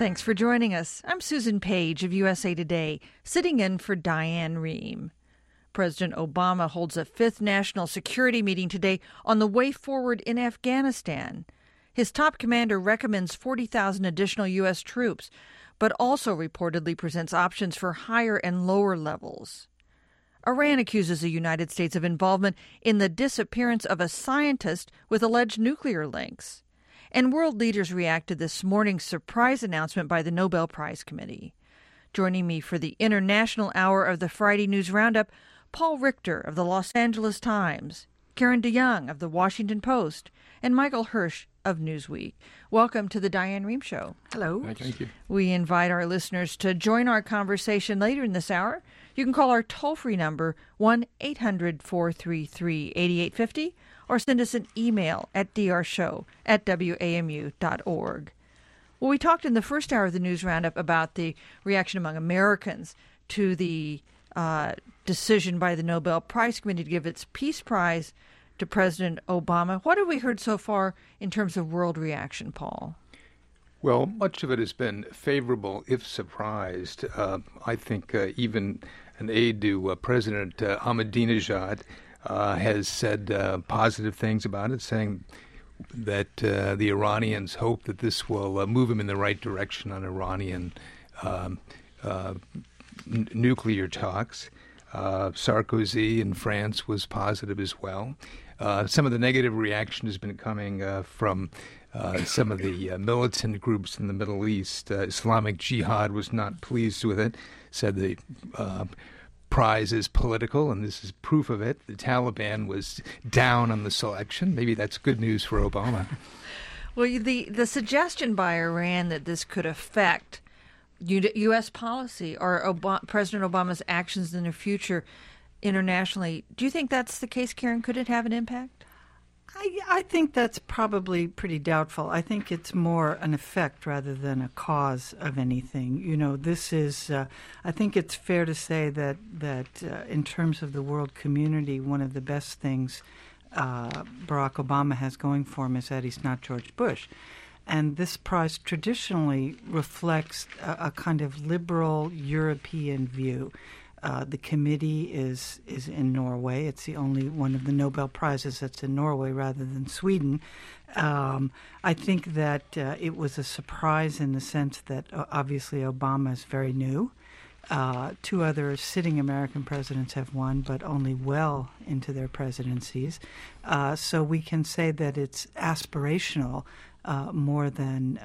Thanks for joining us. I'm Susan Page of USA Today, sitting in for Diane Rehm. President Obama holds a fifth national security meeting today on the way forward in Afghanistan. His top commander recommends 40,000 additional U.S. troops, but also reportedly presents options for higher and lower levels. Iran accuses the United States of involvement in the disappearance of a scientist with alleged nuclear links. And world leaders reacted this morning's surprise announcement by the Nobel Prize Committee. Joining me for the international hour of the Friday News Roundup, Paul Richter of the Los Angeles Times, Karen DeYoung of the Washington Post, and Michael Hirsch of Newsweek. Welcome to the Diane Rehm Show. Hello. Thank you. We invite our listeners to join our conversation later in this hour. You can call our toll-free number, 1-800-433-8850, or send us an email at drshow@wamu.org. Well, we talked in the first hour of the News Roundup about the reaction among Americans to the decision by the Nobel Prize Committee to give its Peace Prize to President Obama. What have we heard so far in terms of world reaction, Paul? Well, much of it has been favorable, if surprised. I think even an aide to President Ahmadinejad has said positive things about it, saying that the Iranians hope that this will move him in the right direction on Iranian nuclear talks. Sarkozy in France was positive as well. Some of the negative reaction has been coming from some of the militant groups in the Middle East. Islamic Jihad was not pleased with it, said the prize is political, and this is proof of it. The Taliban was down on the selection. Maybe that's good news for Obama. Well, the suggestion by Iran that this could affect U.S. policy or President Obama's actions in the future internationally, do you think that's the case, Karen? Could it have an impact? I think that's probably pretty doubtful. I think it's more an effect rather than a cause of anything. You know, this is, I think it's fair to say that in terms of the world community, one of the best things Barack Obama has going for him is that he's not George Bush. And this prize traditionally reflects a kind of liberal European view. The committee is in Norway. It's the only one of the Nobel Prizes that's in Norway rather than Sweden. I think that it was a surprise in the sense that obviously Obama is very new. Two other sitting American presidents have won, but only well into their presidencies. So we can say that it's aspirational more than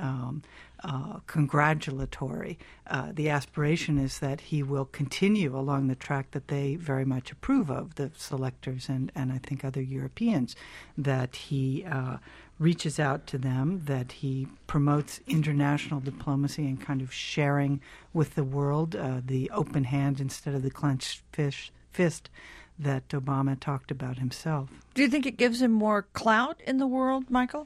congratulatory. The aspiration is that he will continue along the track that they very much approve of, the selectors and I think other Europeans, that he reaches out to them, that he promotes international diplomacy and kind of sharing with the world, the open hand instead of the clenched fist that Obama talked about himself. Do you think it gives him more clout in the world, Michael?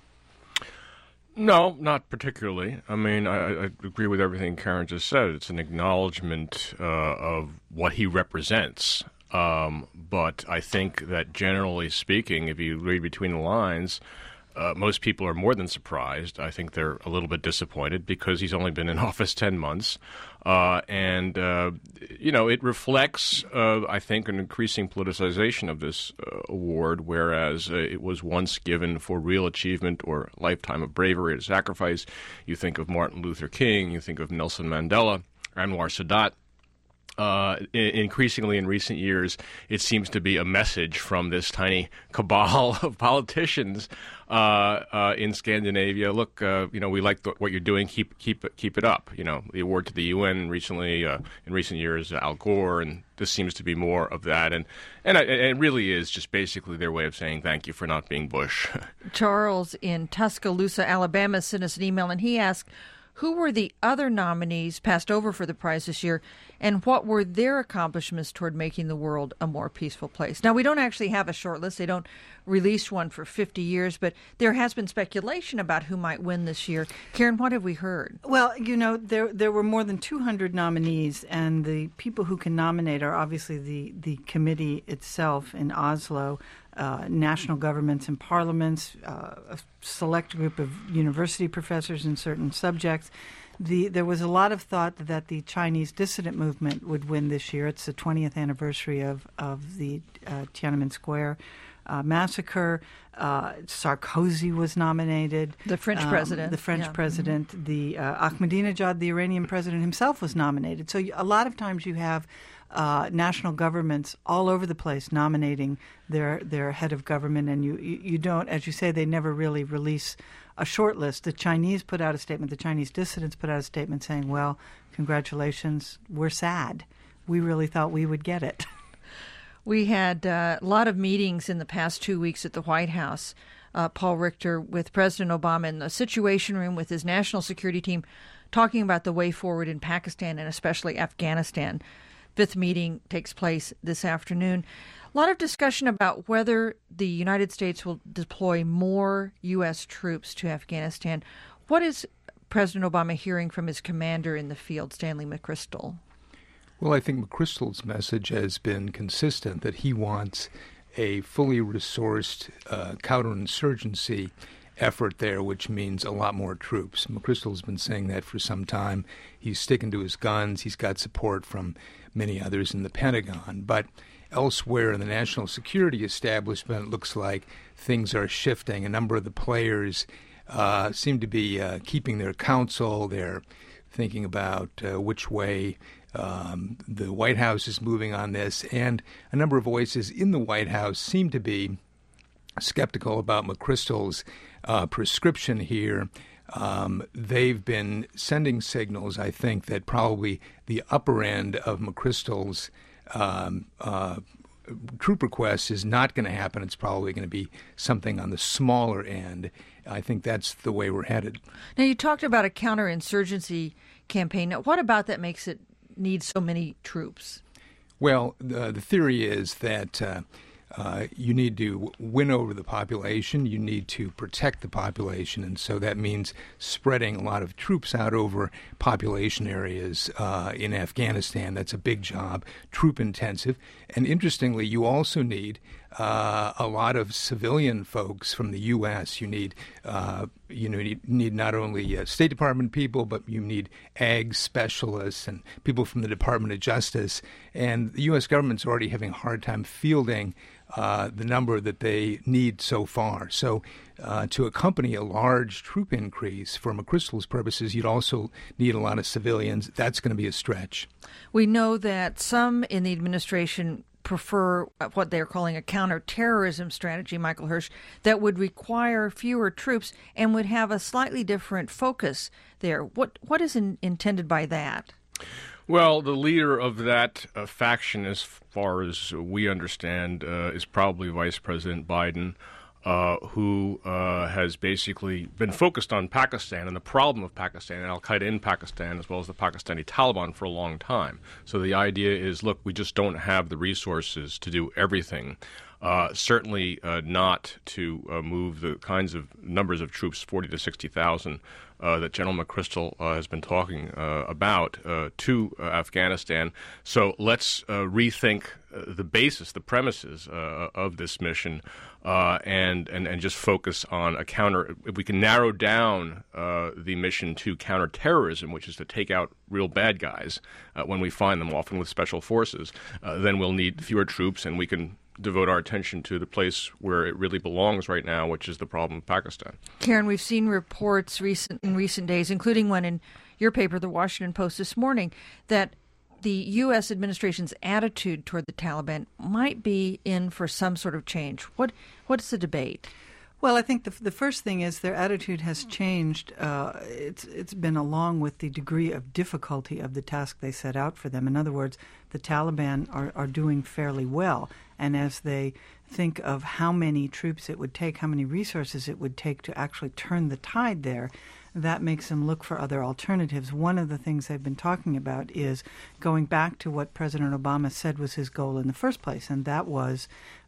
No, not particularly. I mean, I agree with everything Karen just said. It's an acknowledgement of what he represents. But I think that generally speaking, if you read between the lines, most people are more than surprised. I think they're a little bit disappointed because he's only been in office 10 months. It reflects, I think, an increasing politicization of this award, whereas it was once given for real achievement or lifetime of bravery or sacrifice. You think of Martin Luther King, you think of Nelson Mandela, Anwar Sadat. Increasingly in recent years, it seems to be a message from this tiny cabal of politicians in Scandinavia. Look, we like what you're doing. Keep it up. You know, the award to the UN recently, in recent years, Al Gore, and this seems to be more of that. And it really is just basically their way of saying thank you for not being Bush. Charles in Tuscaloosa, Alabama, sent us an email, and he asked, who were the other nominees passed over for the prize this year, and what were their accomplishments toward making the world a more peaceful place? Now, we don't actually have a short list. They don't release one for 50 years, but there has been speculation about who might win this year. Karen, what have we heard? Well, you know, there were more than 200 nominees, and the people who can nominate are obviously the committee itself in Oslo, national governments and parliaments, a select group of university professors in certain subjects. There was a lot of thought that the Chinese dissident movement would win this year. It's the 20th anniversary of the Tiananmen Square massacre. Sarkozy was nominated. The French president. The French president. The Ahmadinejad, the Iranian president himself, was nominated. So a lot of times you have national governments all over the place nominating their head of government, and you don't, as you say, they never really release a short list. The Chinese put out a statement. The Chinese dissidents put out a statement saying, well, congratulations, we're sad. We really thought we would get it. We had a lot of meetings in the past 2 weeks at the White House, Paul Richter, with President Obama in the Situation Room with his national security team, talking about the way forward in Pakistan and especially Afghanistan. Fifth meeting takes place this afternoon. A lot of discussion about whether the United States will deploy more U.S. troops to Afghanistan. What is President Obama hearing from his commander in the field, Stanley McChrystal? Well, I think McChrystal's message has been consistent that he wants a fully resourced counterinsurgency effort there, which means a lot more troops. McChrystal's been saying that for some time. He's sticking to his guns. He's got support from many others in the Pentagon. But elsewhere in the national security establishment, it looks like things are shifting. A number of the players seem to be keeping their counsel. They're thinking about which way the White House is moving on this. And a number of voices in the White House seem to be skeptical about McChrystal's prescription here. They've been sending signals, I think, that probably the upper end of McChrystal's troop request is not going to happen. It's probably going to be something on the smaller end. I think that's the way we're headed. Now, you talked about a counterinsurgency campaign. Now, what about that makes it need so many troops? Well, the theory is that you need to win over the population. You need to protect the population. And so that means spreading a lot of troops out over population areas in Afghanistan. That's a big job, troop intensive. And interestingly, you also need a lot of civilian folks from the U.S. You need need not only State Department people, but you need ag specialists and people from the Department of Justice. And the U.S. government's already having a hard time fielding the number that they need so far. So to accompany a large troop increase for McChrystal's purposes, you'd also need a lot of civilians. That's going to be a stretch. We know that some in the administration prefer what they're calling a counterterrorism strategy, Michael Hirsch, that would require fewer troops and would have a slightly different focus there. What is intended by that? Well, the leader of that faction, as far as we understand, is probably Vice President Biden, who has basically been focused on Pakistan and the problem of Pakistan and al-Qaeda in Pakistan, as well as the Pakistani Taliban, for a long time. So the idea is, look, we just don't have the resources to do everything. Certainly not to move the kinds of numbers of troops, 40 to 60,000, that General McChrystal has been talking about to Afghanistan. So let's rethink the basis, the premises of this mission, and just focus on a counter. If we can narrow down the mission to counterterrorism, which is to take out real bad guys when we find them, often with special forces, then we'll need fewer troops, and we can devote our attention to the place where it really belongs right now, which is the problem of Pakistan. Karen, we've seen reports in recent days, including one in your paper, The Washington Post, this morning, that the U.S. administration's attitude toward the Taliban might be in for some sort of change. What's the debate? Well, I think the first thing is their attitude has changed. It's been along with the degree of difficulty of the task they set out for them. In other words, the Taliban are doing fairly well. And as they think of how many troops it would take, how many resources it would take to actually turn the tide there, that makes them look for other alternatives. One of the things they've been talking about is going back to what President Obama said was his goal in the first place, and that was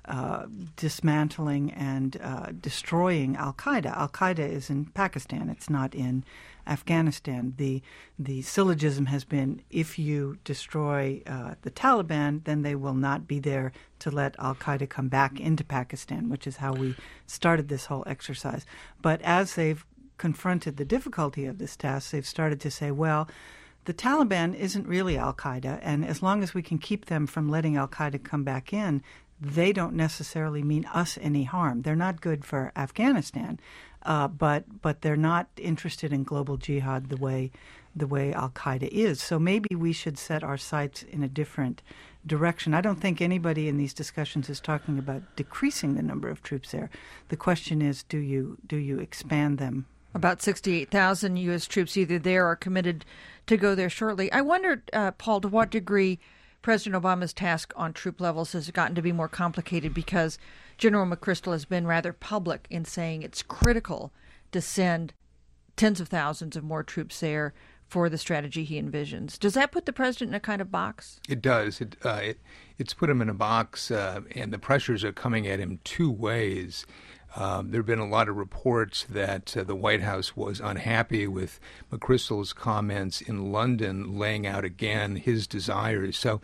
dismantling and destroying al-Qaeda. Al-Qaeda is in Pakistan. It's not in Afghanistan. The syllogism has been, if you destroy the Taliban, then they will not be there to let al-Qaeda come back into Pakistan, which is how we started this whole exercise. But as they've confronted the difficulty of this task, they've started to say, well, the Taliban isn't really al-Qaeda, and as long as we can keep them from letting al-Qaeda come back in, they don't necessarily mean us any harm. They're not good for Afghanistan, but they're not interested in global jihad the way al-Qaeda is. So maybe we should set our sights in a different direction. I don't think anybody in these discussions is talking about decreasing the number of troops there. The question is, do you expand them? About 68,000 U.S. troops either there or committed to go there shortly. I wondered, Paul, to what degree President Obama's task on troop levels has gotten to be more complicated because General McChrystal has been rather public in saying it's critical to send tens of thousands of more troops there for the strategy he envisions. Does that put the president in a kind of box? It does. It's put him in a box, and the pressures are coming at him two ways. There have been a lot of reports that the White House was unhappy with McChrystal's comments in London, laying out again his desires. So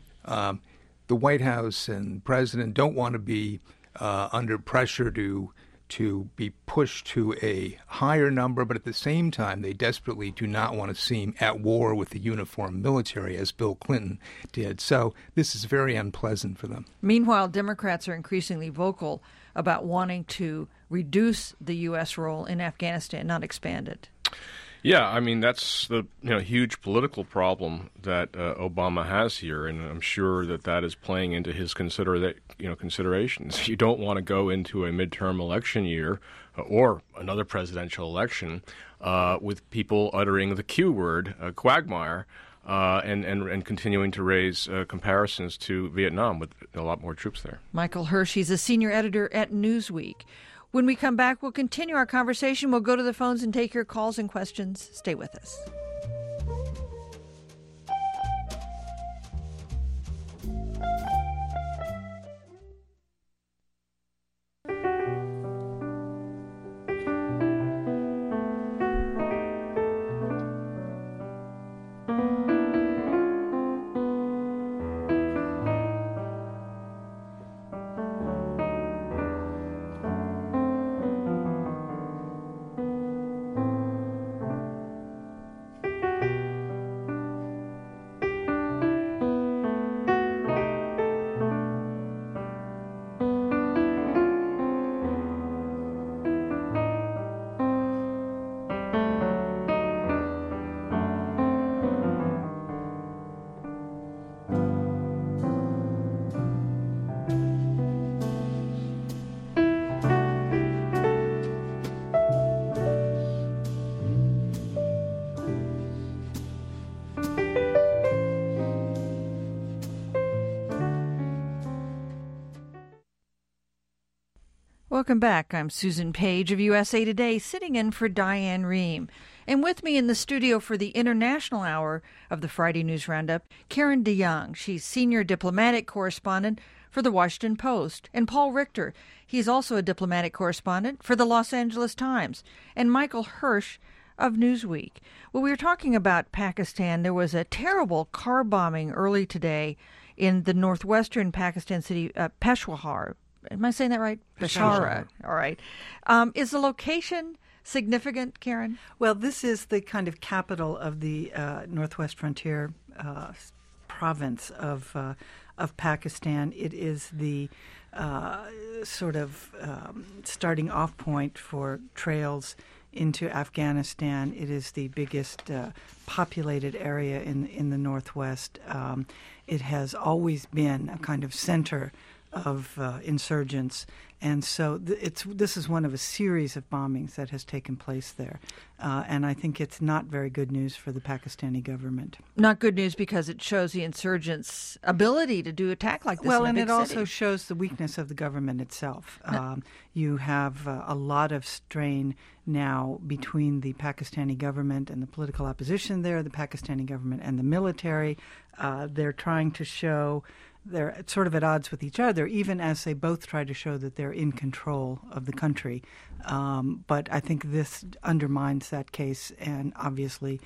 the White House and the president don't want to be under pressure to be pushed to a higher number, but at the same time, they desperately do not want to seem at war with the uniformed military, as Bill Clinton did. So this is very unpleasant for them. Meanwhile, Democrats are increasingly vocal about wanting to reduce the U.S. role in Afghanistan, not expand it. Yeah, I mean, that's the huge political problem that Obama has here, and I'm sure that is playing into his considerations. You don't want to go into a midterm election year or another presidential election with people uttering the Q word, quagmire, and continuing to raise comparisons to Vietnam with a lot more troops there. Michael Hirsch, he's a senior editor at Newsweek. When we come back, we'll continue our conversation. We'll go to the phones and take your calls and questions. Stay with us. Welcome back. I'm Susan Page of USA Today, sitting in for Diane Rehm. And with me in the studio for the international hour of the Friday News Roundup, Karen DeYoung. She's senior diplomatic correspondent for the Washington Post. And Paul Richter. He's also a diplomatic correspondent for the Los Angeles Times. And Michael Hirsch of Newsweek. Well, we were talking about Pakistan. There was a terrible car bombing early today in the northwestern Pakistan city, Peshawar. Am I saying that right? Peshawar. All right. Is the location significant, Karen? Well, this is the kind of capital of the Northwest Frontier province of Pakistan. It is the sort of starting off point for trails into Afghanistan. It is the biggest populated area in the Northwest. It has always been a kind of center of insurgents, and so this is one of a series of bombings that has taken place there, and I think it's not very good news for the Pakistani government. Not good news because it shows the insurgents' ability to do attack like this. Well, in a and big it also city. shows the weakness of the government itself. You have a lot of strain now between the Pakistani government and the political opposition there, the Pakistani government and the military. They're trying to show they're sort of at odds with each other, even as they both try to show that they're in control of the country. But I think this undermines that case, and obviously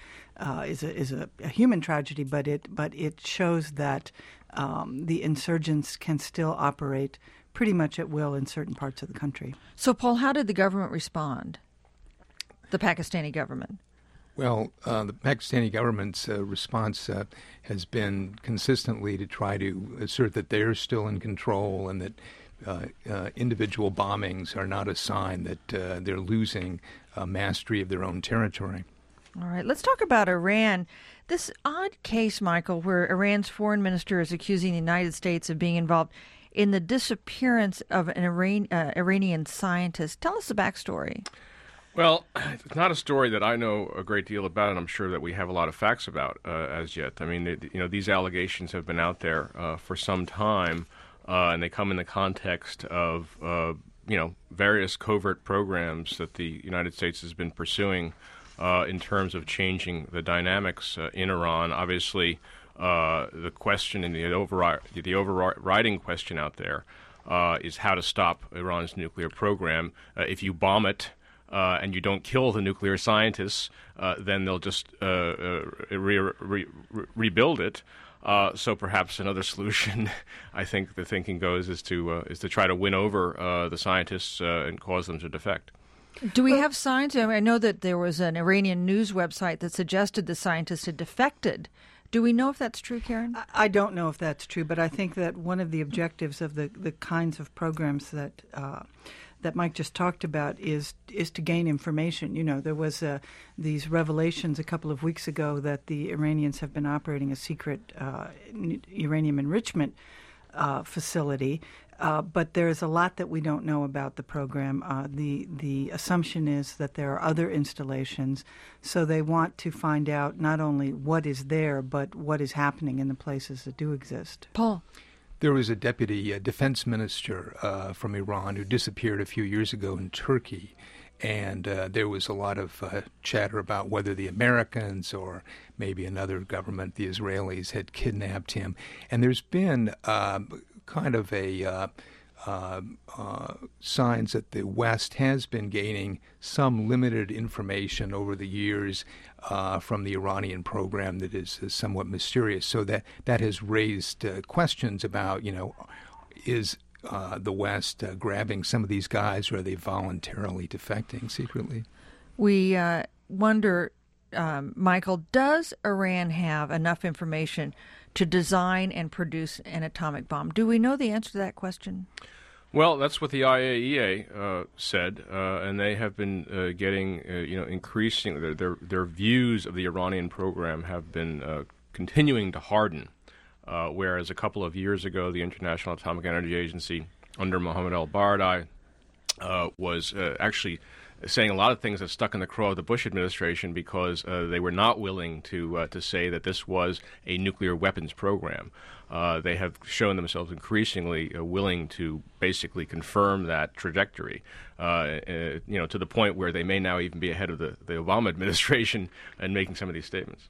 is a human tragedy. But it shows that the insurgents can still operate pretty much at will in certain parts of the country. So, Paul, how did the government respond? the Pakistani government? Well, the Pakistani government's response has been consistently to try to assert that they're still in control and that individual bombings are not a sign that they're losing mastery of their own territory. All right, let's talk about Iran. This odd case, Michael, where Iran's foreign minister is accusing the United States of being involved in the disappearance of an Iranian scientist. Tell us the backstory. Well, it's not a story that I know a great deal about, and I'm sure that we have a lot of facts about as yet. I mean, these allegations have been out there for some time, and they come in the context of, various covert programs that the United States has been pursuing in terms of changing the dynamics in Iran. Obviously, the question and the overriding question out there is how to stop Iran's nuclear program. If you bomb it, and you don't kill the nuclear scientists, then they'll just rebuild it. So perhaps another solution, I think the thinking goes, is to try to win over the scientists and cause them to defect. Do we have signs? I know that there was an Iranian news website that suggested the scientists had defected. Do we know if that's true, Karen? I don't know if that's true, but I think that one of the objectives of the kinds of programs that Mike just talked about is to gain information. You know, there was these revelations a couple of weeks ago that the Iranians have been operating a secret uranium enrichment facility, but there is a lot that we don't know about the program. The assumption is that there are other installations, so they want to find out not only what is there, but what is happening in the places that do exist. Paul. There was a deputy defense minister from Iran who disappeared a few years ago in Turkey, and there was a lot of chatter about whether the Americans or maybe another government, the Israelis, had kidnapped him. And there's been kind of a signs that the West has been gaining some limited information over the years from the Iranian program that is somewhat mysterious. So that has raised questions about, is the West grabbing some of these guys, or are they voluntarily defecting secretly? We wonder, Michael, does Iran have enough information to design and produce an atomic bomb? Do we know the answer to that question? Well, that's what the IAEA said, and they have been getting, increasing their views of the Iranian program have been continuing to harden. Whereas a couple of years ago, the International Atomic Energy Agency under Mohammed al-Baradei was actually saying a lot of things that stuck in the craw of the Bush administration because they were not willing to say that this was a nuclear weapons program. They have shown themselves increasingly willing to basically confirm that trajectory, to the point where they may now even be ahead of the Obama administration in making some of these statements.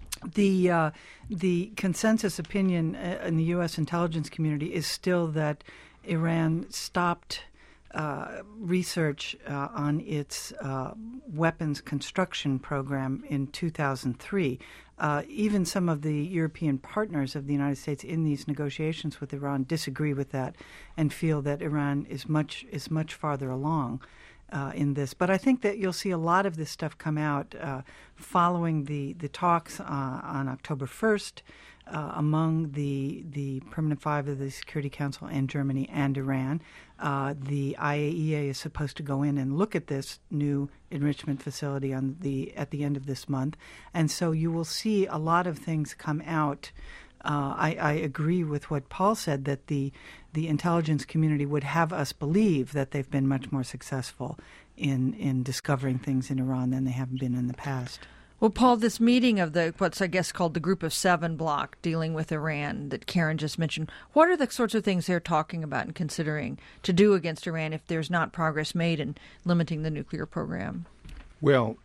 The consensus opinion in the U.S. intelligence community is still that Iran stopped research on its weapons construction program in 2003. Even some of the European partners of the United States in these negotiations with Iran disagree with that and feel that Iran is much farther along in this. But I think that you'll see a lot of this stuff come out following the talks on October 1st among the Permanent Five of the Security Council and Germany and Iran. The IAEA is supposed to go in and look at this new enrichment facility at the end of this month. And so you will see a lot of things come out. I agree with what Paul said, that the intelligence community would have us believe that they've been much more successful in discovering things in Iran than they have been in the past. Well, Paul, this meeting of what's I guess called the Group of Seven bloc dealing with Iran that Karen just mentioned, what are the sorts of things they're talking about and considering to do against Iran if there's not progress made in limiting the nuclear program? Well,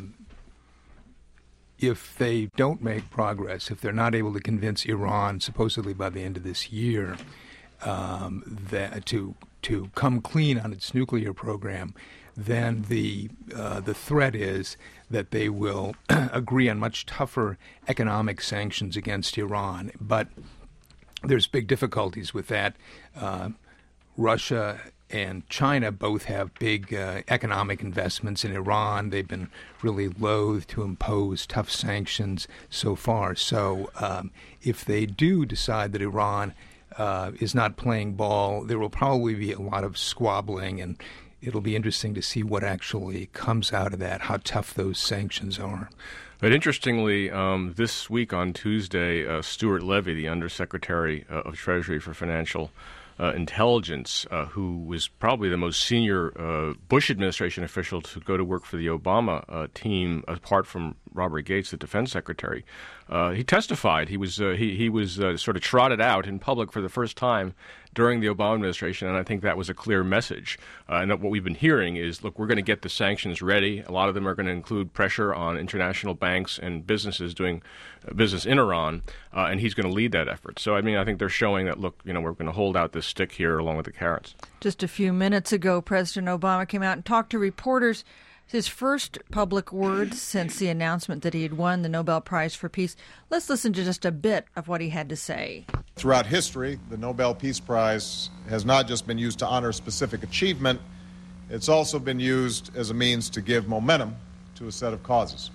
if they don't make progress, if they're not able to convince Iran, supposedly by the end of this year, that to come clean on its nuclear program, then the threat is that they will agree on much tougher economic sanctions against Iran. But there's big difficulties with that. Russia and China both have big economic investments in Iran. They've been really loath to impose tough sanctions so far. So if they do decide that Iran is not playing ball, there will probably be a lot of squabbling, and it'll be interesting to see what actually comes out of that, how tough those sanctions are. But interestingly, this week on Tuesday, Stuart Levy, the Undersecretary of Treasury for Financial Intelligence, who was probably the most senior Bush administration official to go to work for the Obama team, apart from Robert Gates, the defense secretary, he testified. He was sort of trotted out in public for the first time during the Obama administration, and I think that was a clear message. And what we've been hearing is, look, we're going to get the sanctions ready. A lot of them are going to include pressure on international banks and businesses doing business in Iran, and he's going to lead that effort. So, I mean, I think they're showing that, look, we're going to hold out this stick here along with the carrots. Just a few minutes ago, President Obama came out and talked to reporters. His first public words since the announcement that he had won the Nobel Prize for Peace. Let's listen to just a bit of what he had to say. Throughout history, the Nobel Peace Prize has not just been used to honor specific achievement, it's also been used as a means to give momentum to a set of causes.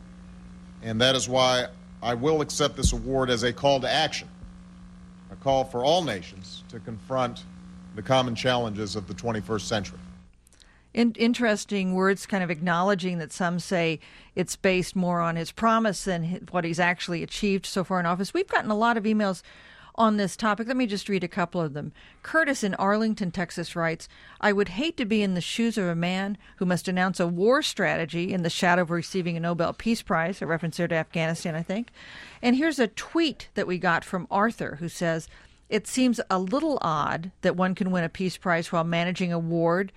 And that is why I will accept this award as a call to action, a call for all nations to confront the common challenges of the 21st century. Interesting words, kind of acknowledging that some say it's based more on his promise than what he's actually achieved so far in office. We've gotten a lot of emails on this topic. Let me just read a couple of them. Curtis in Arlington, Texas writes, I would hate to be in the shoes of a man who must announce a war strategy in the shadow of receiving a Nobel Peace Prize, a reference there to Afghanistan, I think. And here's a tweet that we got from Arthur who says, it seems a little odd that one can win a peace prize while managing a war,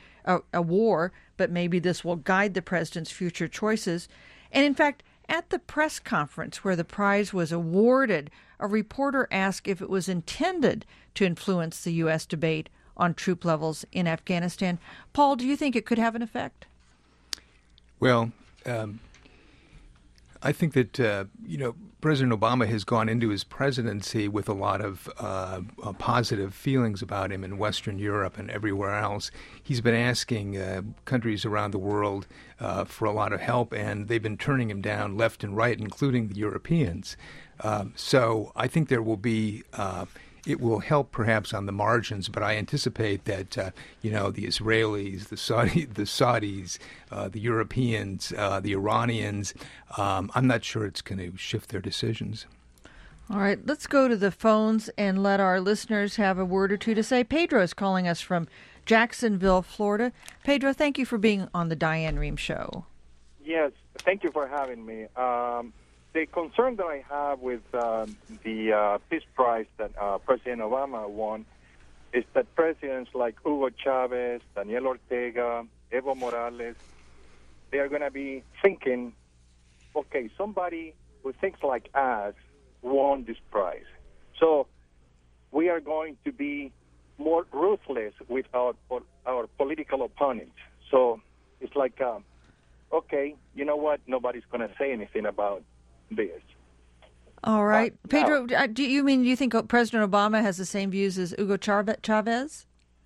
but maybe this will guide the president's future choices. And in fact, at the press conference where the prize was awarded, a reporter asked if it was intended to influence the U.S. debate on troop levels in Afghanistan. Paul, do you think it could have an effect? Well, I think that, President Obama has gone into his presidency with a lot of positive feelings about him in Western Europe and everywhere else. He's been asking countries around the world for a lot of help, and they've been turning him down left and right, including the Europeans. So I think there will be it will help perhaps on the margins, but I anticipate that the Israelis, the Saudis, the Europeans, the Iranians, I'm not sure it's going to shift their decisions. All right, let's go to the phones and let our listeners have a word or two to say. Pedro is calling us from Jacksonville, Florida. Pedro, thank you for being on the Diane Rehm Show. Yes, thank you for having me. The concern that I have with the Peace Prize that President Obama won is that presidents like Hugo Chavez, Daniel Ortega, Evo Morales, they are going to be thinking, okay, somebody who thinks like us won this prize. So we are going to be more ruthless with our political opponents. So it's like, okay, you know what? Nobody's going to say anything about this. All right. Pedro, do you think President Obama has the same views as Hugo Chavez?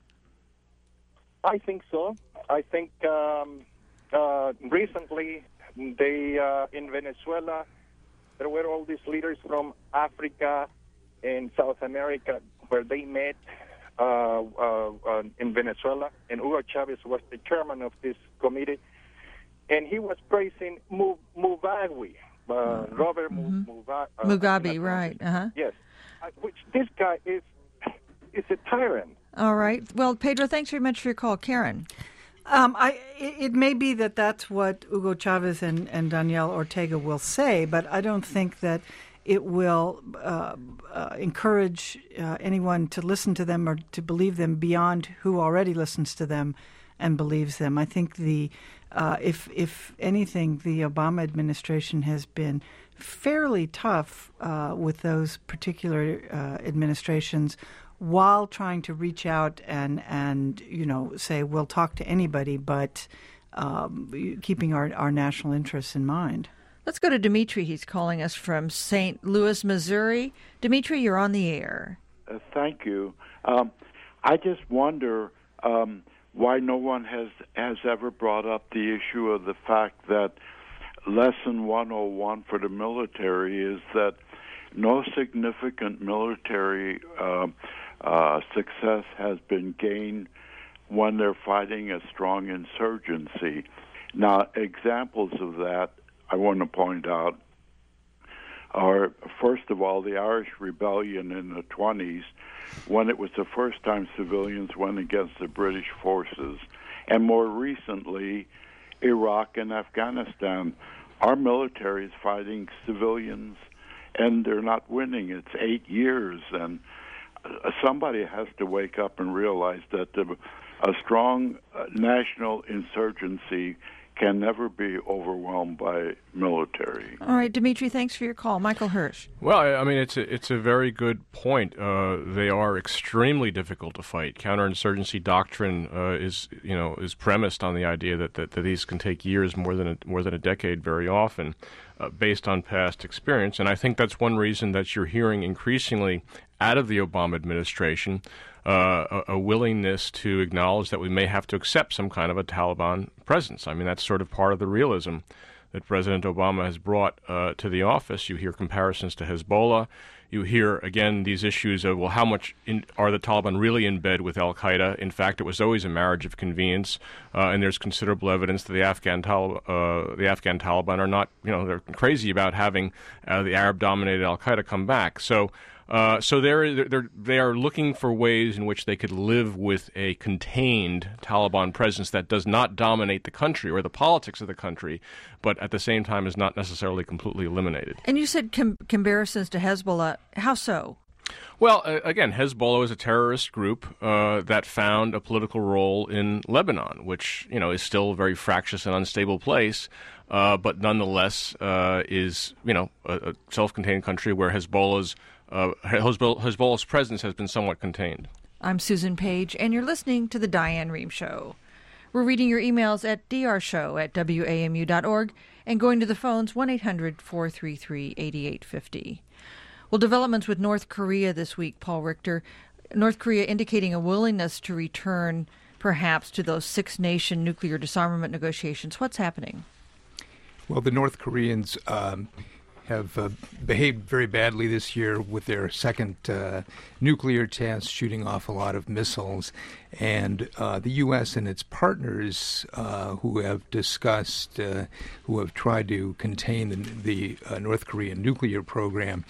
I think so. I think recently in Venezuela, there were all these leaders from Africa and South America where they met in Venezuela, and Hugo Chavez was the chairman of this committee, and he was praising Mugabe. Robert Mugabe, right? Yes, which this guy is a tyrant. All right. Well, Pedro, thanks very much for your call, Karen. It may be that that's what Hugo Chavez and Daniel Ortega will say, but I don't think that it will encourage anyone to listen to them or to believe them beyond who already listens to them and believes them. I think if anything, the Obama administration has been fairly tough with those particular administrations while trying to reach out and say we'll talk to anybody, but keeping our national interests in mind. Let's go to Dimitri. He's calling us from St. Louis, Missouri. Dimitri, you're on the air. Thank you. I just wonder, why no one has ever brought up the issue of the fact that Lesson 101 for the military is that no significant military success has been gained when they're fighting a strong insurgency. Now, examples of that I want to point out are, first of all, the Irish Rebellion in the 20s, when it was the first time civilians went against the British forces, and more recently, Iraq and Afghanistan. Our military is fighting civilians, and they're not winning. It's 8 years, and somebody has to wake up and realize that a strong national insurgency can never be overwhelmed by military. All right, Dimitri, thanks for your call. Michael Hirsch. Well, I mean, it's a very good point. They are extremely difficult to fight. Counterinsurgency doctrine is premised on the idea that these can take years, more than a decade, very often, based on past experience. And I think that's one reason that you're hearing increasingly out of the Obama administration a willingness to acknowledge that we may have to accept some kind of a Taliban presence. I mean, that's sort of part of the realism that President Obama has brought to the office. You hear comparisons to Hezbollah. You hear, again, these issues of, well, how much are the Taliban really in bed with al-Qaeda? In fact, it was always a marriage of convenience, and there's considerable evidence that the Afghan Taliban are not, they're crazy about having the Arab-dominated al-Qaeda come back. So they are looking for ways in which they could live with a contained Taliban presence that does not dominate the country or the politics of the country, but at the same time is not necessarily completely eliminated. And you said comparisons to Hezbollah. How so? Well, again, Hezbollah is a terrorist group that found a political role in Lebanon, which is still a very fractious and unstable place, but nonetheless is a self-contained country where Hezbollah's presence has been somewhat contained. I'm Susan Page, and you're listening to The Diane Rehm Show. We're reading your emails at drshow@wamu.org and going to the phones 1-800-433-8850. Well, developments with North Korea this week, Paul Richter. North Korea indicating a willingness to return, perhaps, to those six-nation nuclear disarmament negotiations. What's happening? Well, the North Koreans have behaved very badly this year with their second nuclear test, shooting off a lot of missiles. And the U.S. and its partners who have discussed, who have tried to contain the North Korean nuclear program,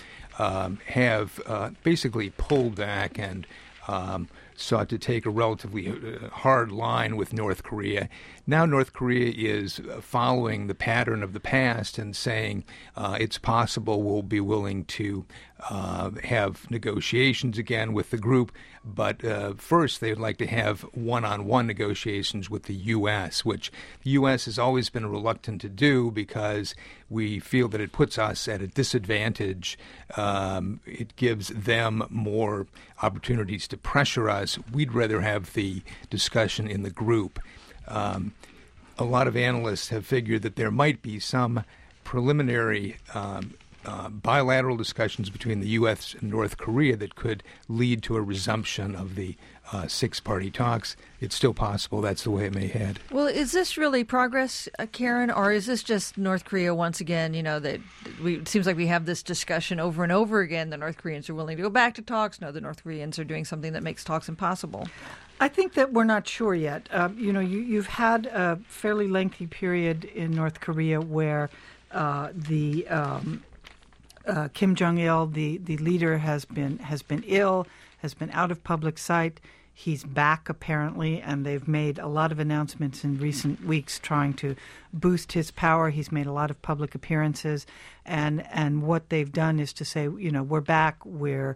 have basically pulled back and sought to take a relatively hard line with North Korea. Now North Korea is following the pattern of the past and saying it's possible we'll be willing to have negotiations again with the group, but first they would like to have one-on-one negotiations with the U.S., which the U.S. has always been reluctant to do because we feel that it puts us at a disadvantage. It gives them more opportunities to pressure us. We'd rather have the discussion in the group. A lot of analysts have figured that there might be some preliminary bilateral discussions between the U.S. and North Korea that could lead to a resumption of the six-party talks. It's still possible that's the way it may head. Well, is this really progress, Karen, or is this just North Korea once again, that it seems like we have this discussion over and over again. The North Koreans are willing to go back to talks. No, the North Koreans are doing something that makes talks impossible. I think that we're not sure yet. You've had a fairly lengthy period in North Korea where Kim Jong-il, the leader, has been ill, has been out of public sight. He's back, apparently, and they've made a lot of announcements in recent weeks trying to boost his power. He's made a lot of public appearances, and what they've done is to say, we're back, we're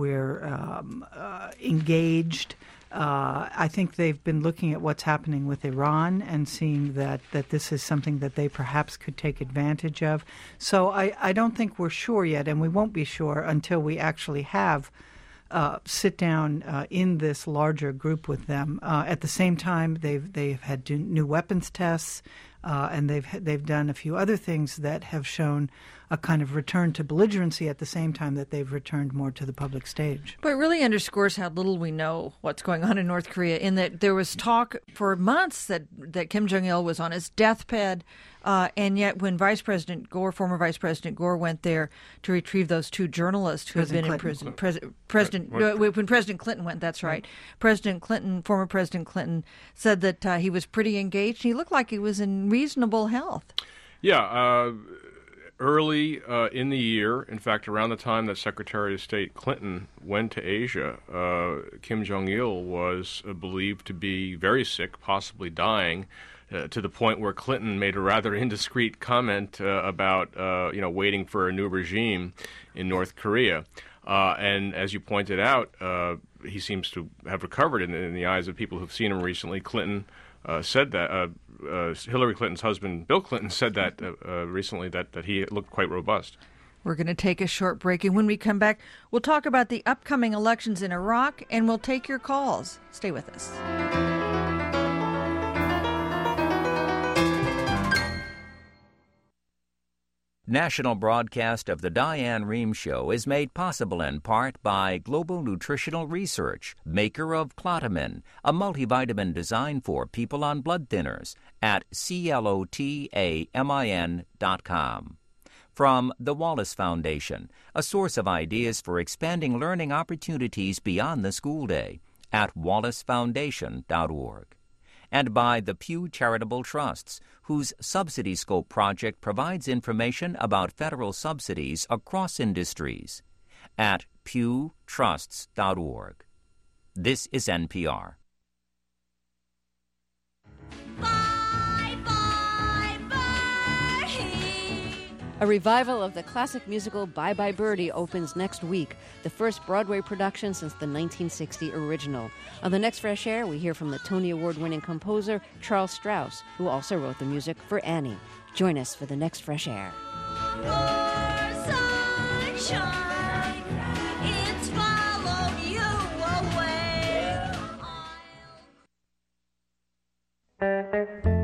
engaged. I think they've been looking at what's happening with Iran and seeing that this is something that they perhaps could take advantage of. So I don't think we're sure yet, and we won't be sure until we actually have sit down in this larger group with them. At the same time, they've had new weapons tests. and they've done a few other things that have shown a kind of return to belligerency at the same time that they've returned more to the public stage. But it really underscores how little we know what's going on in North Korea, in that there was talk for months that Kim Jong-il was on his deathbed, and yet when former Vice President Gore went there to retrieve those two journalists who had been in prison, when President Clinton went, that's right. Former President Clinton said that he was pretty engaged. He looked like he was in reasonable health. Yeah, early in the year, in fact, around the time that Secretary of State Clinton went to Asia, Kim Jong-il was believed to be very sick, possibly dying, to the point where Clinton made a rather indiscreet comment about, waiting for a new regime in North Korea. And as you pointed out, he seems to have recovered in the eyes of people who've seen him recently. Clinton said that. Hillary Clinton's husband, Bill Clinton, said that recently that he looked quite robust. We're going to take a short break, and when we come back, we'll talk about the upcoming elections in Iraq, and we'll take your calls. Stay with us. National broadcast of the Diane Rehm Show is made possible in part by Global Nutritional Research, maker of Clotamin, a multivitamin designed for people on blood thinners, at clotamin.com. From the Wallace Foundation, a source of ideas for expanding learning opportunities beyond the school day, at wallacefoundation.org. And by the Pew Charitable Trusts, whose Subsidy Scope project provides information about federal subsidies across industries, at pewtrusts.org. This is NPR. A revival of the classic musical Bye Bye Birdie opens next week, the first Broadway production since the 1960 original. On the next Fresh Air, we hear from the Tony Award-winning composer Charles Strauss, who also wrote the music for Annie. Join us for the next Fresh Air. Sunshine, it's followed you away.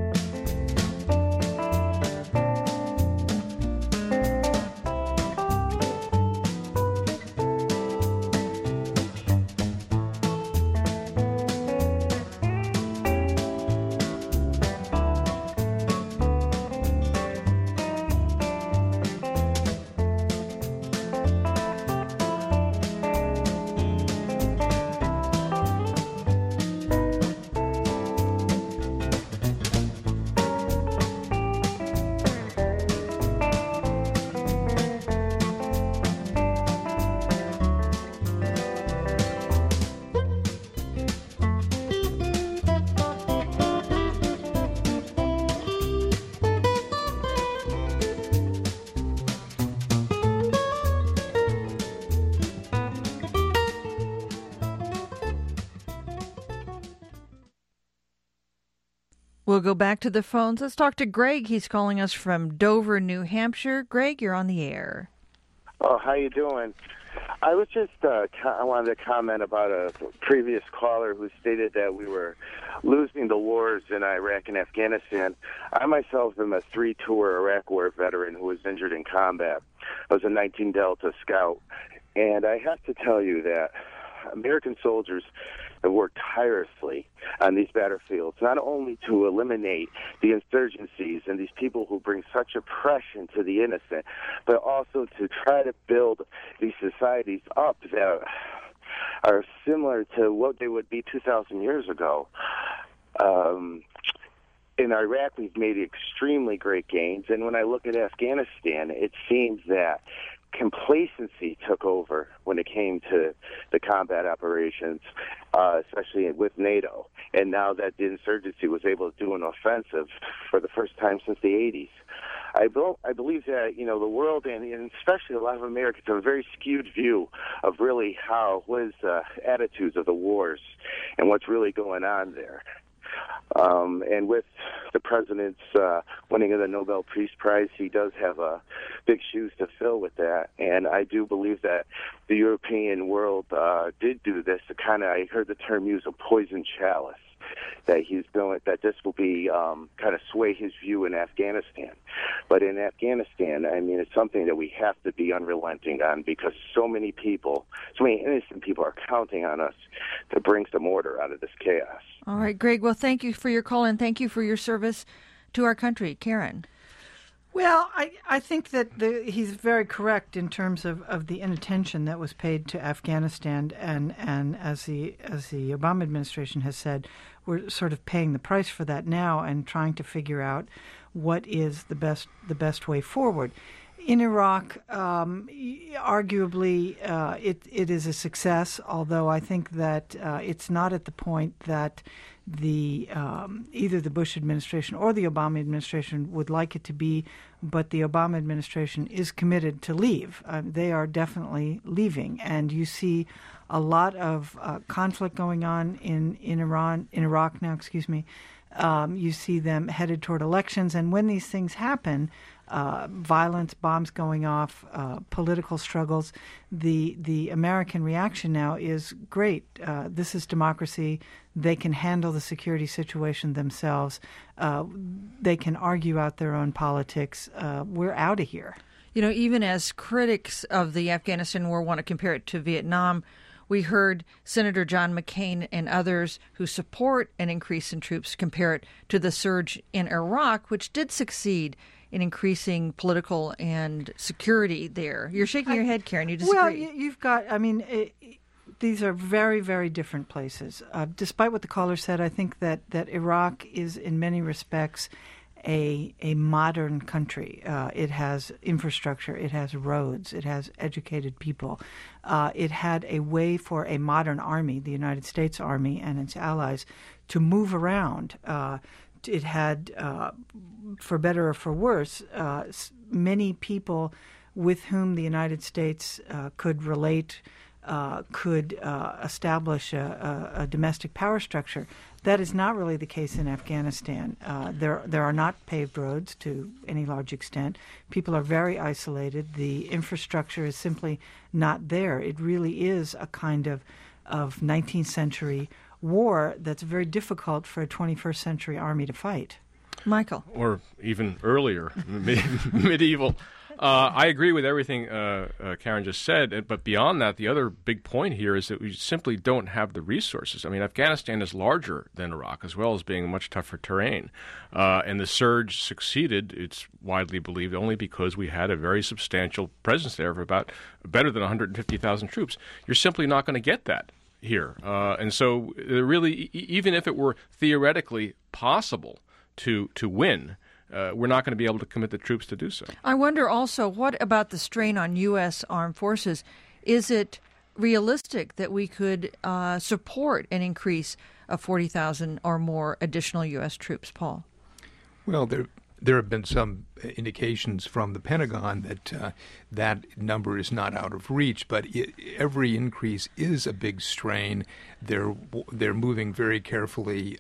We'll go back to the phones. Let's talk to Greg. He's calling us from Dover, New Hampshire. Greg, you're on the air. Oh, how you doing? I was just, I wanted to comment about a previous caller who stated that we were losing the wars in Iraq and Afghanistan. I myself am a 3-tour Iraq War veteran who was injured in combat. I was a 19 Delta Scout. And I have to tell you that American soldiers have worked tirelessly on these battlefields, not only to eliminate the insurgencies and these people who bring such oppression to the innocent, but also to try to build these societies up that are similar to what they would be 2,000 years ago. In Iraq, we've made extremely great gains, and when I look at Afghanistan, it seems that complacency took over when it came to the combat operations, especially with NATO. And now that the insurgency was able to do an offensive for the first time since the 80s. I believe that, the world and especially a lot of Americans have a very skewed view of really what is the attitudes of the wars and what's really going on there. And with the president's winning of the Nobel Peace Prize, he does have big shoes to fill with that. And I do believe that the European world did do this to I heard the term used, a poison chalice. that this will be kind of sway his view in Afghanistan. But in Afghanistan, I mean, it's something that we have to be unrelenting on, because so many innocent people are counting on us to bring some order out of this chaos. All right, Greg. Well, thank you for your call, and thank you for your service to our country. Karen. Well, I think that he's very correct in terms of the inattention that was paid to Afghanistan, and as the Obama administration has said, we're sort of paying the price for that now and trying to figure out what is the best way forward. In Iraq, arguably, it is a success, although I think that it's not at the point that either the Bush administration or the Obama administration would like it to be, but the Obama administration is committed to leave. They are definitely leaving, and you see a lot of conflict going on in Iraq now. You see them headed toward elections, and when these things happen, violence, bombs going off, political struggles, the American reaction now is great. This is democracy. They can handle the security situation themselves. They can argue out their own politics. We're out of here. You know, even as critics of the Afghanistan war want to compare it to Vietnam, we heard Senator John McCain and others who support an increase in troops compare it to the surge in Iraq, which did succeed in increasing political and security there. You're shaking your head, Karen. You disagree? Well, you've got, these are very, very different places. Despite what the caller said, I think that Iraq is in many respects a modern country. It has infrastructure, it has roads, it has educated people. It had a way for a modern army, the United States Army and its allies, to move around. It had, for better or for worse, many people with whom the United States could relate, could establish a domestic power structure. That is not really the case in Afghanistan. There are not paved roads to any large extent. People are very isolated. The infrastructure is simply not there. It really is a kind of 19th century war that's very difficult for a 21st century army to fight. Michael. Or even earlier, medieval. I agree with everything Karen just said, but beyond that, the other big point here is that we simply don't have the resources. I mean, Afghanistan is larger than Iraq, as well as being a much tougher terrain. And the surge succeeded, it's widely believed, only because we had a very substantial presence there of about better than 150,000 troops. You're simply not going to get that here. And so really, even if it were theoretically possible to win, we're not going to be able to commit the troops to do so. I wonder also, what about the strain on U.S. armed forces? Is it realistic that we could support an increase of 40,000 or more additional U.S. troops, Paul? Well, there have been some indications from the Pentagon that that number is not out of reach, but every increase is a big strain. They're moving very carefully.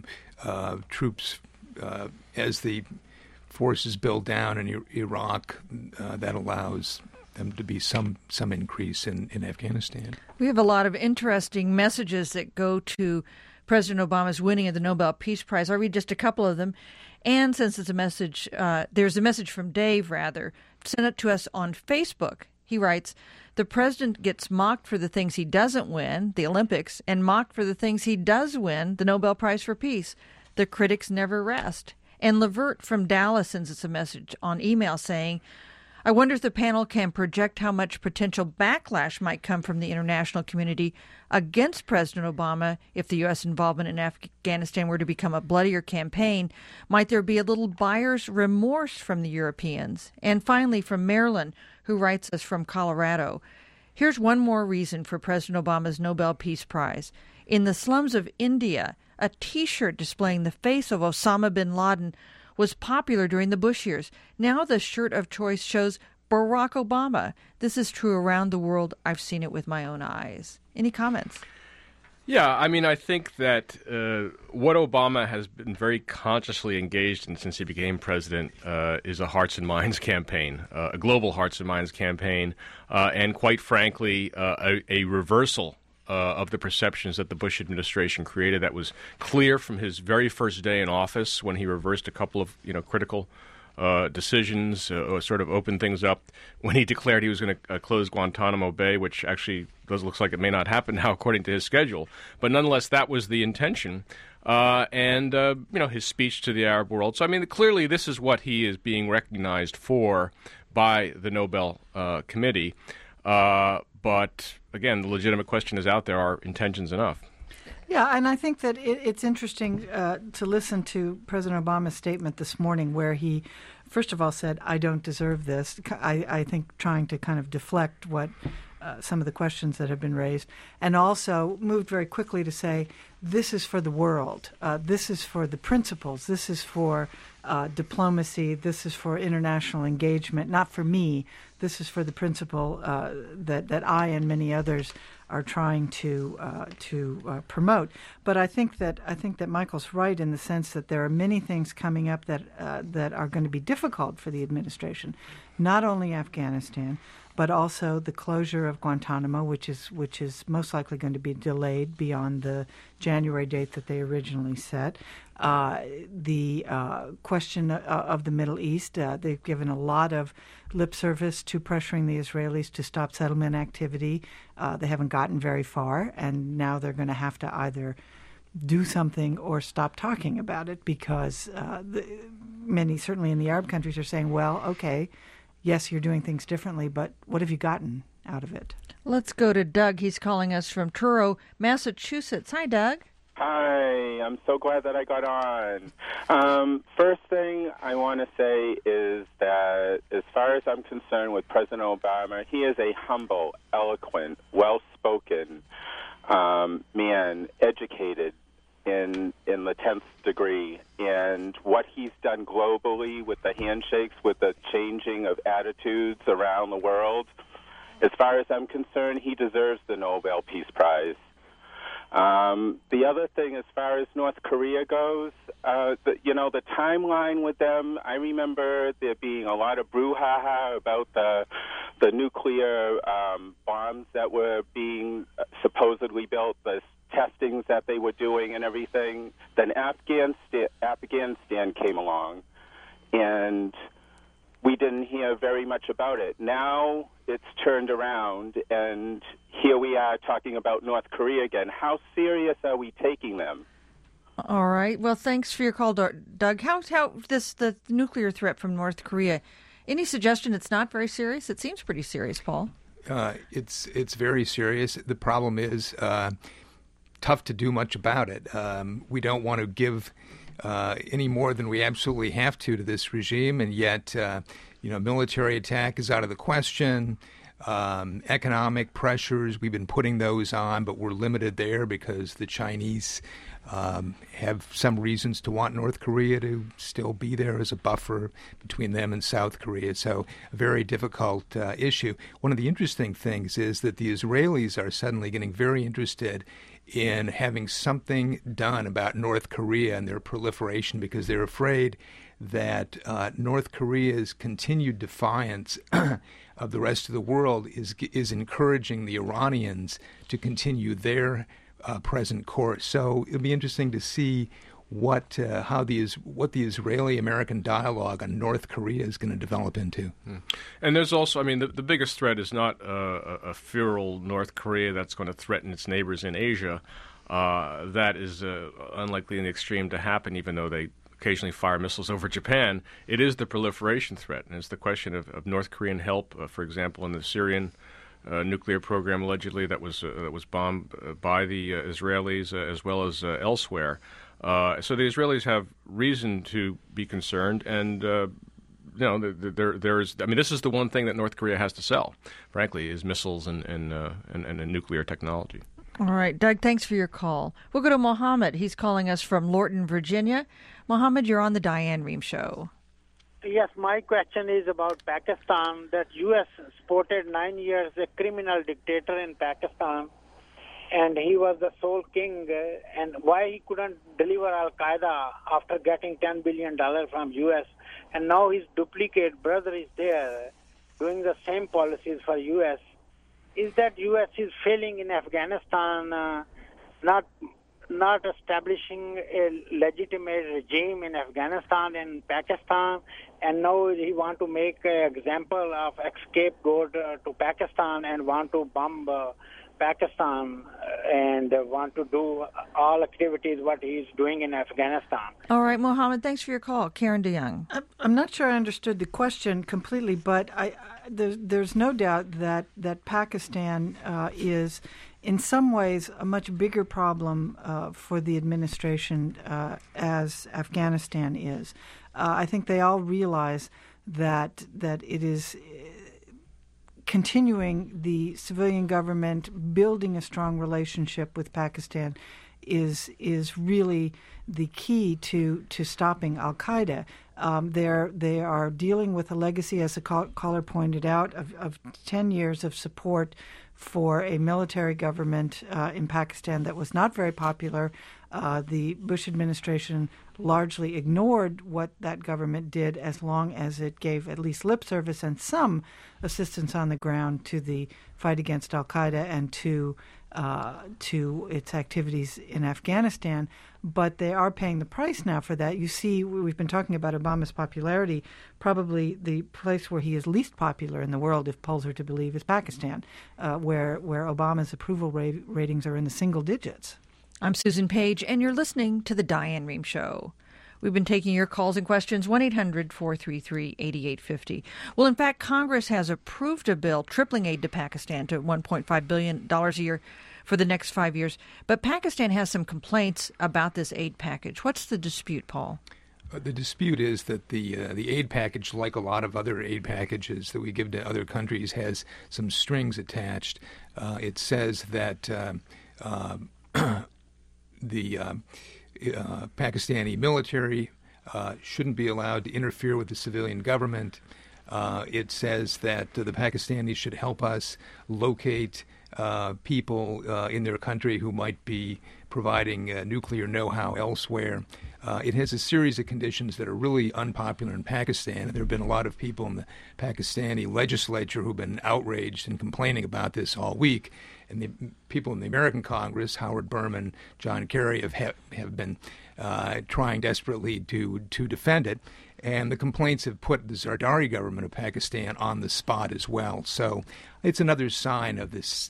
Troops, as the forces build down in Iraq, that allows them to be some increase in Afghanistan. We have a lot of interesting messages that go to President Obama's winning of the Nobel Peace Prize. I'll read just a couple of them. And since it's a message, there's a message from Dave, sent it to us on Facebook. He writes, "The president gets mocked for the things he doesn't win, the Olympics, and mocked for the things he does win, the Nobel Prize for Peace. The critics never rest." And Levert from Dallas sends us a message on email saying, "I wonder if the panel can project how much potential backlash might come from the international community against President Obama if the U.S. involvement in Afghanistan were to become a bloodier campaign. Might there be a little buyer's remorse from the Europeans?" And finally, from Marilyn, who writes us from Colorado, "Here's one more reason for President Obama's Nobel Peace Prize. In the slums of India, a T-shirt displaying the face of Osama bin Laden was popular during the Bush years. Now the shirt of choice shows Barack Obama. This is true around the world. I've seen it with my own eyes." Any comments? Yeah, I mean, I think that what Obama has been very consciously engaged in since he became president is a hearts and minds campaign, a global hearts and minds campaign, and quite frankly, a reversal of the perceptions that the Bush administration created. That was clear from his very first day in office when he reversed a couple of critical decisions, or sort of opened things up when he declared he was going to close Guantanamo Bay, which actually looks like it may not happen now according to his schedule. But nonetheless, that was the intention. And his speech to the Arab world. So, I mean, clearly this is what he is being recognized for by the Nobel Committee. But, again, the legitimate question is out there, are intentions enough? Yeah, and I think that it's interesting to listen to President Obama's statement this morning where he, first of all, said, I don't deserve this. I think trying to kind of deflect what some of the questions that have been raised, and also moved very quickly to say, this is for the world. This is for the principles. This is for diplomacy. This is for international engagement, not for me. This is for the principle that I and many others are trying to promote. But I think that Michael's right in the sense that there are many things coming up that are going to be difficult for the administration, not only Afghanistan, but also the closure of Guantanamo, which is most likely going to be delayed beyond the January date that they originally set. The question of the Middle East, they've given a lot of lip service to pressuring the Israelis to stop settlement activity. They haven't gotten very far, and now they're going to have to either do something or stop talking about it because many, certainly in the Arab countries, are saying, well, okay, yes, you're doing things differently, but what have you gotten out of it? Let's go to Doug. He's calling us from Truro, Massachusetts. Hi, Doug. Hi, I'm so glad that I got on. First thing I want to say is that as far as I'm concerned with President Obama, he is a humble, eloquent, well-spoken man, educated in the 10th degree. And what he's done globally with the handshakes, with the changing of attitudes around the world, as far as I'm concerned, he deserves the Nobel Peace Prize. The other thing, as far as North Korea goes, the timeline with them, I remember there being a lot of brouhaha about the nuclear bombs that were being supposedly built, the testings that they were doing and everything. Then Afghanistan came along, and we didn't hear very much about it. Now it's turned around, and here we are talking about North Korea again. How serious are we taking them? All right. Well, thanks for your call, Doug. How the nuclear threat from North Korea? Any suggestion it's not very serious? It seems pretty serious, Paul. It's very serious. The problem is tough to do much about it. We don't want to give any more than we absolutely have to this regime, and yet, military attack is out of the question. Economic pressures, we've been putting those on, but we're limited there because the Chinese have some reasons to want North Korea to still be there as a buffer between them and South Korea. So a very difficult issue. One of the interesting things is that the Israelis are suddenly getting very interested in having something done about North Korea and their proliferation because they're afraid that North Korea's continued defiance of the rest of the world is encouraging the Iranians to continue their present course. So it'll be interesting to see what the Israeli-American dialogue on North Korea is going to develop into. And there's also, the biggest threat is not a feral North Korea that's going to threaten its neighbors in Asia. That is unlikely in the extreme to happen, even though they occasionally fire missiles over Japan. It is the proliferation threat, and it's the question of North Korean help, for example, in the Syrian nuclear program allegedly that was bombed by the Israelis as well as elsewhere. So the Israelis have reason to be concerned, and there is. This is the one thing that North Korea has to sell, frankly, is missiles and nuclear technology. All right, Doug, thanks for your call. We'll go to Mohammed. He's calling us from Lorton, Virginia. Mohammed, you're on the Diane Rehm Show. Yes, my question is about Pakistan, that U.S. supported 9 years a criminal dictator in Pakistan, and he was the sole king, and why he couldn't deliver Al-Qaeda after getting $10 billion from U.S., and now his duplicate brother is there doing the same policies for U.S. is that U.S. is failing in Afghanistan, not establishing a legitimate regime in Afghanistan and Pakistan, and now he want to make an example of scapegoat to Pakistan and want to bomb Pakistan and want to do all activities what he's doing in Afghanistan. All right, Mohammed, thanks for your call. Karen DeYoung. I'm not sure I understood the question completely, but there's no doubt that Pakistan is in some ways a much bigger problem for the administration as Afghanistan is. I think they all realize that it is continuing the civilian government, building a strong relationship with Pakistan is really the key to stopping al-Qaeda. They are dealing with a legacy, as the caller pointed out, of 10 years of support for a military government in Pakistan that was not very popular. The Bush administration largely ignored what that government did as long as it gave at least lip service and some assistance on the ground to the fight against al-Qaeda and to its activities in Afghanistan. But they are paying the price now for that. You see, we've been talking about Obama's popularity. Probably the place where he is least popular in the world, if polls are to believe, is Pakistan, where Obama's approval ratings are in the single digits. I'm Susan Page, and you're listening to The Diane Rehm Show. We've been taking your calls and questions, 1-800-433-8850. Well, in fact, Congress has approved a bill tripling aid to Pakistan to $1.5 billion a year for the next 5 years. But Pakistan has some complaints about this aid package. What's the dispute, Paul? The dispute is that the aid package, like a lot of other aid packages that we give to other countries, has some strings attached. It says that the Pakistani military shouldn't be allowed to interfere with the civilian government. It says that the Pakistanis should help us locate people in their country who might be providing nuclear know-how elsewhere. It has a series of conditions that are really unpopular in Pakistan. There have been a lot of people in the Pakistani legislature who've been outraged and complaining about this all week. And the people in the American Congress, Howard Berman, John Kerry, have been trying desperately to defend it. And the complaints have put the Zardari government of Pakistan on the spot as well. So it's another sign of this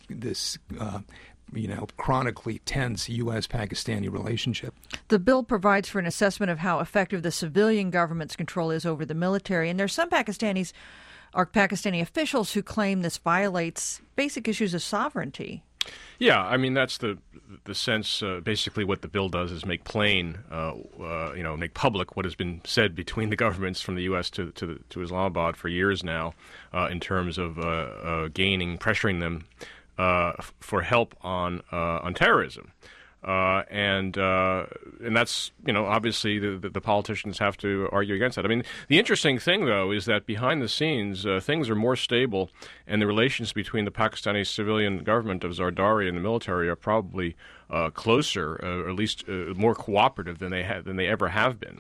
chronically tense U.S.-Pakistani relationship. The bill provides for an assessment of how effective the civilian government's control is over the military. And there's some Pakistani officials who claim this violates basic issues of sovereignty. Yeah, I mean, that's the sense. Basically, what the bill does is make plain, make public what has been said between the governments from the U.S. to Islamabad for years now, in terms of pressuring them for help on terrorism. And that's, obviously the politicians have to argue against that. I mean, the interesting thing, though, is that behind the scenes, things are more stable, and the relations between the Pakistani civilian government of Zardari and the military are probably closer, or at least more cooperative than they ever have been.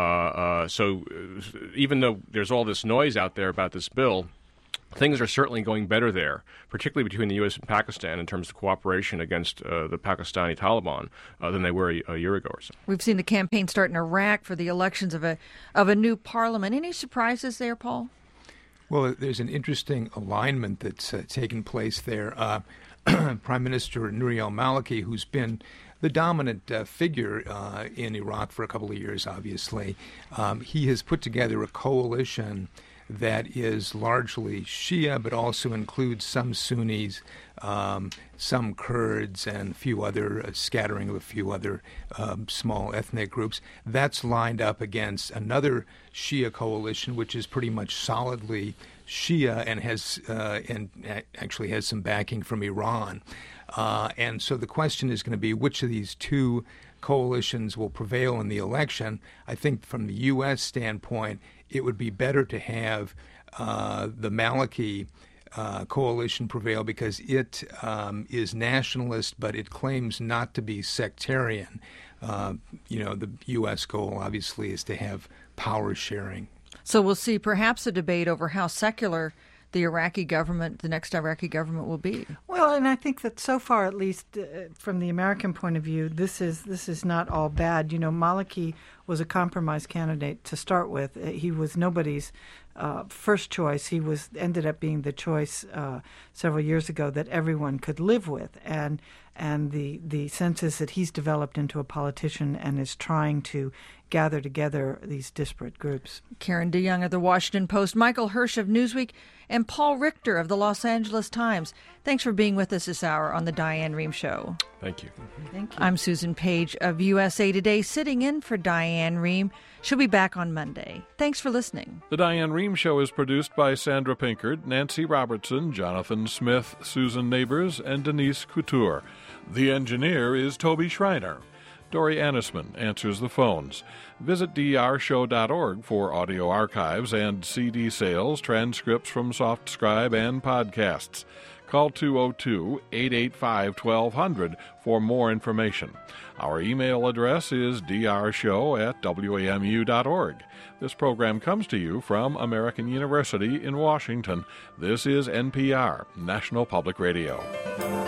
So even though there's all this noise out there about this bill, things are certainly going better there, particularly between the U.S. and Pakistan in terms of cooperation against the Pakistani Taliban than they were a year ago or so. We've seen the campaign start in Iraq for the elections of a new parliament. Any surprises there, Paul? Well, there's an interesting alignment that's taken place there. Prime Minister Nouri al-Maliki, who's been the dominant figure in Iraq for a couple of years, obviously, he has put together a coalition that is largely Shia, but also includes some Sunnis, some Kurds, and a scattering of a few other small ethnic groups. That's lined up against another Shia coalition, which is pretty much solidly Shia and actually has some backing from Iran. And so the question is going to be which of these two coalitions will prevail in the election. I think from the U.S. standpoint, it would be better to have the Maliki coalition prevail because it is nationalist, but it claims not to be sectarian. The U.S. goal, obviously, is to have power sharing. So we'll see perhaps a debate over how secular the Iraqi government, the next Iraqi government will be. Well, and I think that so far, at least from the American point of view, this is not all bad. You know, Maliki was a compromise candidate to start with. He was nobody's first choice. He ended up being the choice several years ago that everyone could live with, and the sense is that he's developed into a politician and is trying to gather together these disparate groups. Karen DeYoung of the Washington Post, Michael Hirsch of Newsweek, and Paul Richter of the Los Angeles Times. Thanks for being with us this hour on the Diane Rehm Show. Thank you. Thank you. I'm Susan Page of USA Today, sitting in for Diane Rehm. She'll be back on Monday. Thanks for listening. The Diane Rehm Show is produced by Sandra Pinkard, Nancy Robertson, Jonathan Smith, Susan Neighbors, and Denise Couture. The engineer is Toby Schreiner. Dory Annisman answers the phones. Visit drshow.org for audio archives and CD sales, transcripts from SoftScribe, and podcasts. Call 202-885-1200 for more information. Our email address is drshow@wamu.org. This program comes to you from American University in Washington. This is NPR, National Public Radio.